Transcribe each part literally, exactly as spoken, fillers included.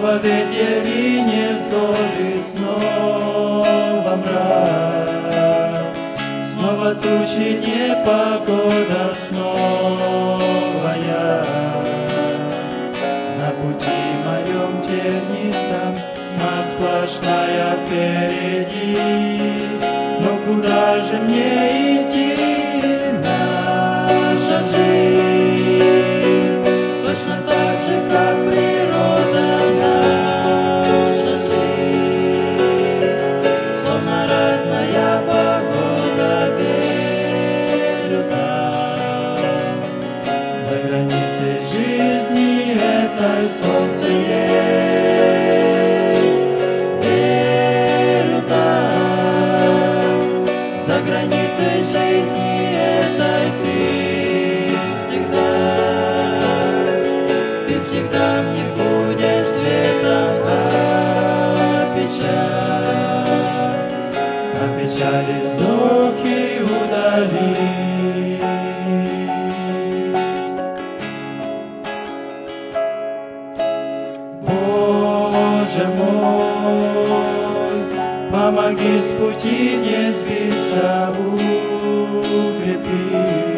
Снова ветер и невзгоды, снова мрак, снова тучи, непогода, снова я. На пути моем тернистом тьма сплошная впереди, но куда же мне идти? Наша жизнь точно так же, как природа. Наша жизнь словно разная погода. Верю там, за границей жизни этой солнце есть. Верю там, за границей жизни этой ты всегда, ты всегда мне будешь светом, а печаль, а печали вздохи удали. Боже мой, помоги с пути не сбиться, укрепи,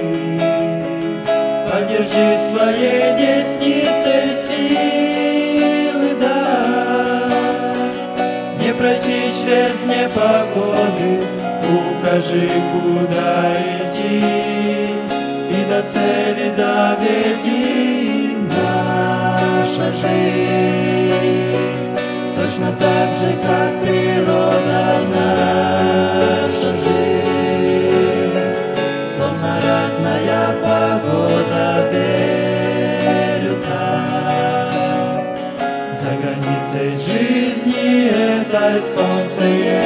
поддержи своей десницей, силы дай, не пройти через непогоды, укажи, куда идти, и до цели доведи. Наша жизнь точно так же, как природа. Наша жизнь словно разная погода. Верю там, за границей жизни этой солнце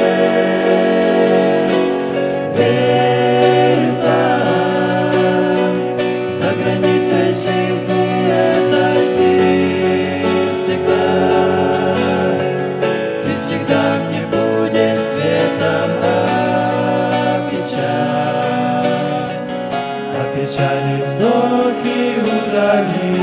есть. Верю там, за границей жизни этой ты всегда, ты всегда мне будешь светом, а печаль, а печали вздохи удали.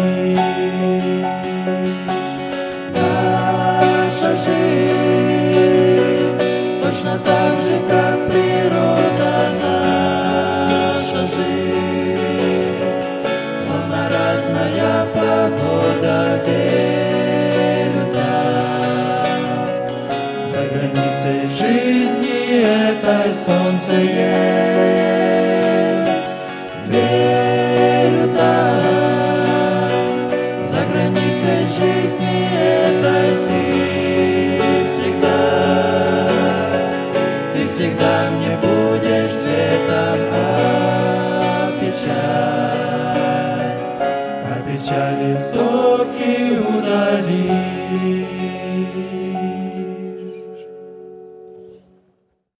Наша жизнь точно так же, как природа. Наша жизнь словно разная погода. Верю там, за границей жизни этой солнце есть. Верю там, за границей жизни этой ты всегда, ты всегда мне будешь светом, а печаль, а печали вздохи удали.